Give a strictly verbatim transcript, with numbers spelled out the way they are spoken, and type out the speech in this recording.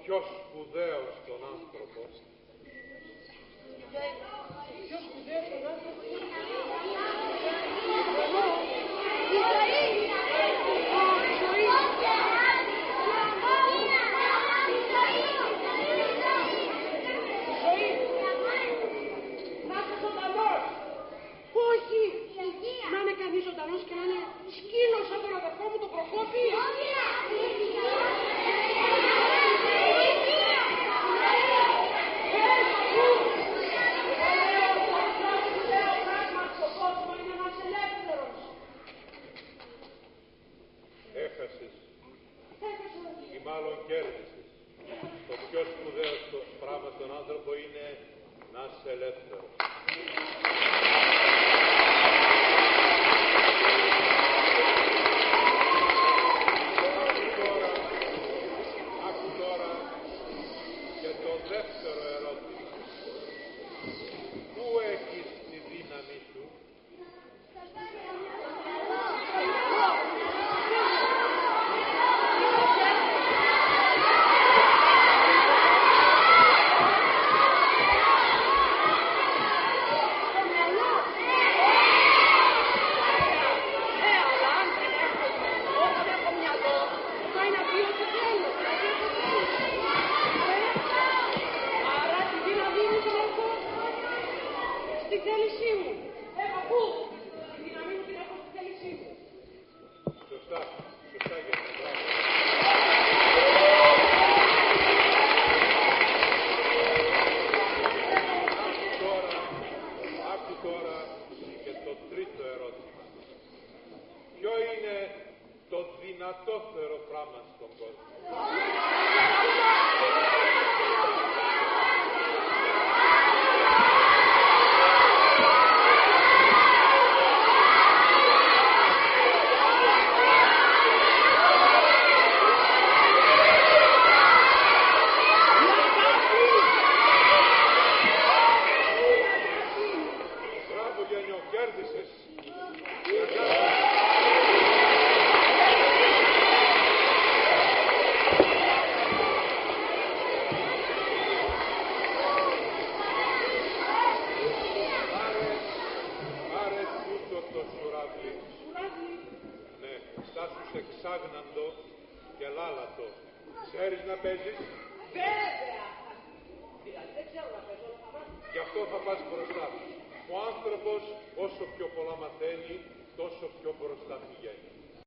πιο σπουδαίος τον άνθρωπο. Πιο σπουδαίος τον άνθρωπο. Όχι! Να είναι κανείς ζωντανός και να είναι σκύλος σαν τον αδερφό μου τον Προκόπη. Έχασες ή μάλλον κέρδισες. Το πιο σπουδαίο στο πράγμα στον άνθρωπο είναι να είσαι ελεύθερος. Άκου τώρα και το δεύτερο ερώτημα. Πού έχεις τη δύναμη σου? Δυνατότερο πράγμα στον κόσμο. Μπράβο Γιάννιο, κέρδισες. Εξάγναντο και λάλατο. Ξέρεις να παίζεις? Βέβαια! Δηλαδή δεν ξέρω να παίζω, αλλά θα μάθω. Γι' αυτό θα πας μπροστά. Ο άνθρωπος όσο πιο πολλά μαθαίνει, τόσο πιο μπροστά πηγαίνει.